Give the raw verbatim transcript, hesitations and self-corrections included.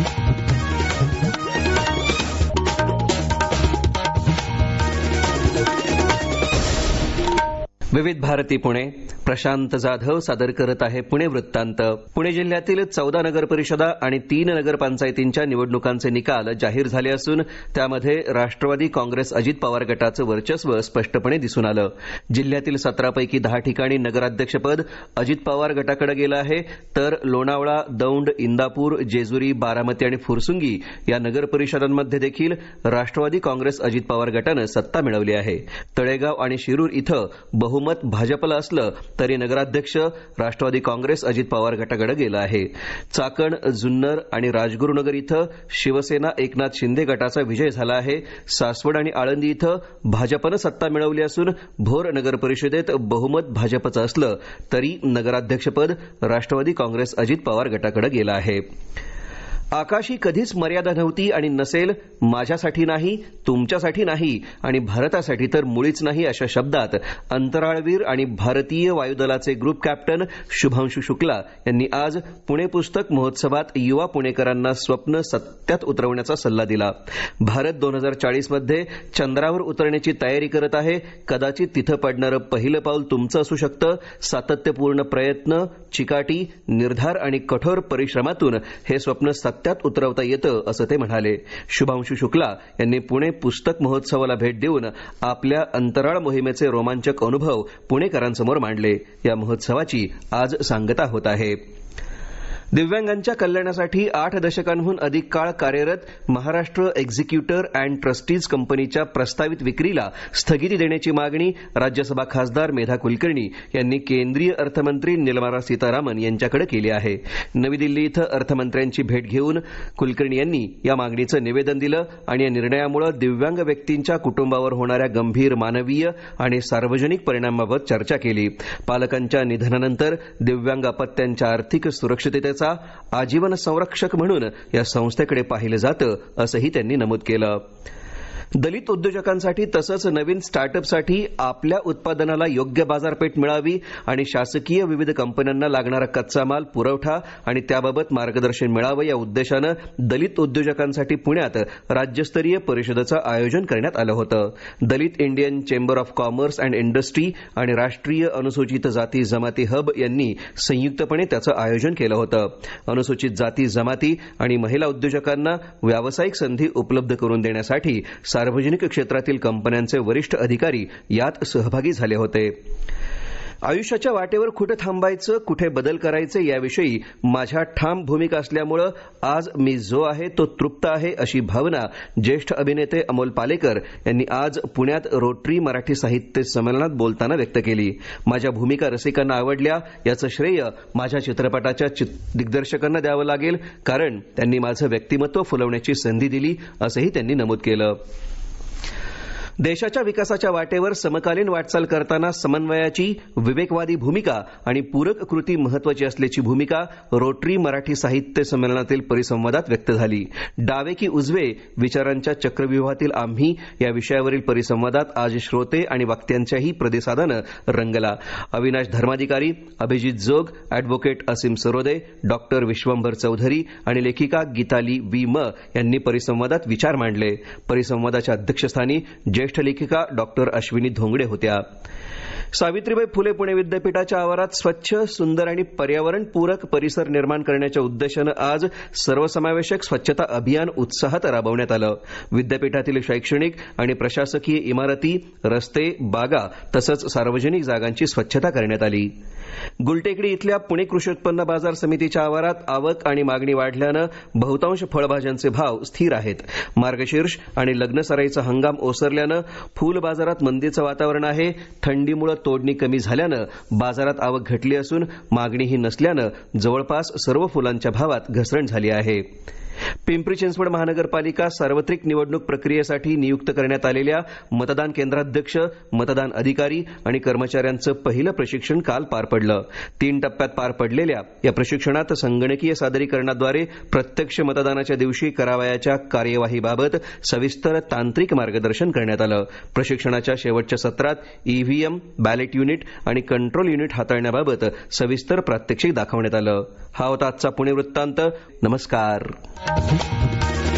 विविध भारती पुणे. प्रशांत जाधव सादर करत आहे पुणे वृत्तांत. पुणे जिल्ह्यातील चौदा नगर परिषदा आणि तीन नगरपंचायतींच्या निवडणुकांचे निकाल जाहीर झाले असून त्यामध्ये राष्ट्रवादी काँग्रेस अजित पवार गटाचं वर्चस्व स्पष्टपणे दिसून आलं. जिल्ह्यातील सतरापैकी दहा ठिकाणी नगराध्यक्षपद अजित पवार गटाकडे गेलं आहे, तर लोणावळा, दौंड, इंदापूर, जेजुरी, बारामती आणि फुरसुंगी या नगर परिषदांमध्ये देखील राष्ट्रवादी काँग्रेस अजित पवार गटानं सत्ता मिळवली आहे. तळेगाव आणि शिरूर इथं बहुमत भाजपला असलं तरी नगराध्यक्ष राष्ट्रवादी काँग्रेस अजित पवार गटाकडे गेलं आहे. चाकण, जुन्नर आणि राजगुरुनगर इथं शिवसेना एकनाथ शिंदे गटाचा विजय झाला आहे. सासवड आणि आळंदी इथं भाजपनं सत्ता मिळवली असून भोर नगर परिषदेत बहुमत भाजपचं असलं तरी नगराध्यक्षपद राष्ट्रवादी काँग्रेस अजित पवार गटाकडे गेलं आहे. आकाशी कधीच मर्यादा नव्हती आणि नसेल. माझ्यासाठी नाही, तुमच्यासाठी नाही आणि भारतासाठी तर मुळीच नाही अशा शब्दात अंतराळवीर आणि भारतीय वायुदलाचे ग्रुप कॅप्टन शुभांशु शुक्ला यांनी आज पुणे पुस्तक महोत्सवात युवा पुणेकरांना स्वप्न सत्यात उतरवण्याचा सल्ला दिला. भारत दोन हजार चाळीस मध्ये चंद्रावर उतरण्याची तयारी करत आहे. कदाचित तिथं पडणारं पहिलं पाऊल तुमचं असू शकतं. सातत्यपूर्ण प्रयत्न, चिकाटी, निर्धार आणि कठोर परिश्रमातून हे स्वप्न त्यात उतरवता येतं असं ते म्हणाले. शुभांशु शुक्ला यांनी पुणे पुस्तक महोत्सवाला भेट देऊन आपल्या अंतराळ मोहिमेचे रोमांचक अनुभव पुणेकरांसमोर मांडले. या महोत्सवाची आज सांगता होत आहे. दिव्यांगांच्या कल्याणासाठी आठ दशकांहून अधिक काळ कार्यरत महाराष्ट्र एक्झिक्युटर अँड ट्रस्टीज कंपनीच्या प्रस्तावित विक्रीला स्थगिती देण्याची मागणी राज्यसभा खासदार मेधा कुलकर्णी यांनी केंद्रीय अर्थमंत्री निर्मला सीतारामन यांच्याकडे केली आहे. नवी दिल्ली इथं अर्थमंत्र्यांची भेट घेऊन कुलकर्णी यांनी या मागणीचं निवेदन दिलं आणि या निर्णयामुळे दिव्यांग व्यक्तींच्या कुटुंबावर होणाऱ्या गंभीर मानवीय आणि सार्वजनिक परिणामाबाबत चर्चा केली. पालकांच्या निधनानंतर दिव्यांग अपत्यांच्या आर्थिक सुरक्षिततेचा आजीवन संरक्षक म्हणून या संस्थेकडे पाहिलं जातं असंही त्यांनी नमूद केलं. दलित उद्योजकांसाठी तसंच नवीन स्टार्टअपसाठी आपल्या उत्पादनाला योग्य बाजारपेठ मिळावी आणि शासकीय विविध कंपन्यांना लागणारा कच्चा माल पुरवठा आणि त्याबाबत मार्गदर्शन मिळावं या उद्देशानं दलित उद्योजकांसाठी पुण्यात राज्यस्तरीय परिषदेचं आयोजन करण्यात आलं होतं. Dalit Indian Chamber of Commerce and Industry आणि राष्ट्रीय अनुसूचित जाती जमाती हब यांनी संयुक्तपणे त्याचं आयोजन केलं होतं. अनुसूचित जाती जमाती आणि महिला उद्योजकांना व्यावसायिक संधी उपलब्ध करून देण्यासाठी सार्वजनिक क्षेत्रातील कंपन्यांचे वरिष्ठ अधिकारी यात सहभागी झाले होते. आयुष्याच्या वाटेवर कुठे थांबायचं, कुठे बदल करायचे याविषयी माझ्या ठाम भूमिका असल्यामुळे आज मी जो आहे तो तृप्त आहे अशी भावना ज्येष्ठ अभिनेते अमोल पालेकर यांनी आज पुण्यात रोटरी मराठी साहित्य संमेलनात बोलताना व्यक्त केली. माझ्या भूमिका रसिकांना आवडल्या याचं श्रेय माझ्या चित्रपटाच्या दिग्दर्शकांना द्यावं लागेल, कारण त्यांनी माझं व्यक्तिमत्व फुलवण्याची संधी दिली असंही त्यांनी नमूद केलं. देशाच्या विकासाच्या वाटेवर समकालीन वाटचाल करताना समन्वयाची, विवेकवादी भूमिका आणि पूरक कृती महत्वाची असल्याची भूमिका रोटरी मराठी साहित्य संमेलनातील परिसंवादात व्यक्त झाली. डावे की उजवे विचारांच्या चक्रव्यूहातील आम्ही या विषयावरील परिसंवादात आज श्रोते आणि वक्त्यांच्याही प्रतिसादानं रंगला. अविनाश धर्माधिकारी, अभिजित जोग, अॅडव्होकेट असीम सरोदे, डॉक्टर विश्वंभर चौधरी आणि लेखिका गीताली वी म यांनी परिसंवादात विचार मांडले. परिसंवादाच्या अध्यक्षस्थानी ज्येष्ठ लेखिका डॉक्टर अश्विनी धोंगडे होत्या. सावित्रीबाई फुले पुणे विद्यापीठाच्या आवारात स्वच्छ, सुंदर आणि पर्यावरणपूरक परिसर निर्माण करण्याच्या उद्देशानं आज सर्वसमावेशक स्वच्छता अभियान उत्साहात राबवण्यात आलं. विद्यापीठातील शैक्षणिक आणि प्रशासकीय इमारती, रस्ते, बागा तसंच सार्वजनिक जागांची स्वच्छता करण्यात आली. गुलटेकडी इथल्या पुणे कृषी उत्पन्न बाजार समितीच्या आवारात आवक आणि मागणी वाढल्यानं बहुतांश फळभाज्यांचे भाव स्थिर आहेत. मार्गशीर्ष आणि लग्नसराईचा हंगाम ओसरल्यानं फूल बाजारात मंदीचं वातावरण आहे. थंडीमुळे तोडणी कमी झाल्यानं बाजारात आवक घटली असून मागणीही नसल्यानं जवळपास सर्व फुलांच्या भावात घसरण झाली आहे. पिंपरी चिंचवड महानगरपालिका सार्वत्रिक निवडणूक प्रक्रियेसाठी नियुक्त करण्यात आलेल्या मतदान केंद्राध्यक्ष, मतदान अधिकारी आणि कर्मचाऱ्यांचं पहिलं प्रशिक्षण काल पार पडलं. तीन टप्प्यात पार पडलेल्या या प्रशिक्षणात संगणकीय सादरीकरणाद्वारे प्रत्यक्ष मतदानाच्या दिवशी करावयाच्या कार्यवाहीबाबत सविस्तर तांत्रिक मार्गदर्शन करण्यात आलं. प्रशिक्षणाच्या शेवटच्या सत्रात ईव्हीएम, बॅलेट युनिट आणि कंट्रोल युनिट हाताळण्याबाबत सविस्तर प्रात्यक्षिक दाखवण्यात आलं. हा होता आजचा पुणे वृत्तांत. नमस्कार. आहे.